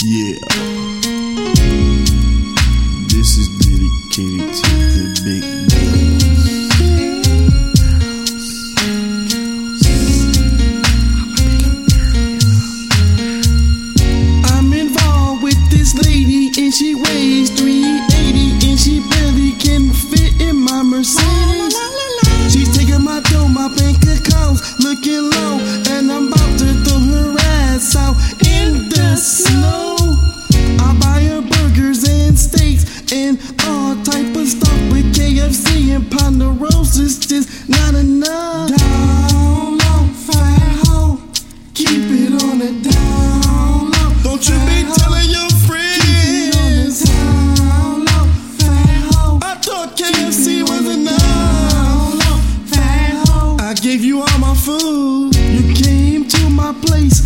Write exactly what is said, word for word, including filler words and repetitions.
Yeah. This is dedicated to the big girls. I'm involved with this lady and she weighs three eighty and she barely can fit in my Mercedes. She's taking my dough, my bank accounts looking low, and I'm about to throw her ass out in the snow. I buy her burgers and steaks and all type of stuff, but K F C and Ponderosa's just not enough. Down low, fat hoe, keep it on the down low. Don't you be telling your friends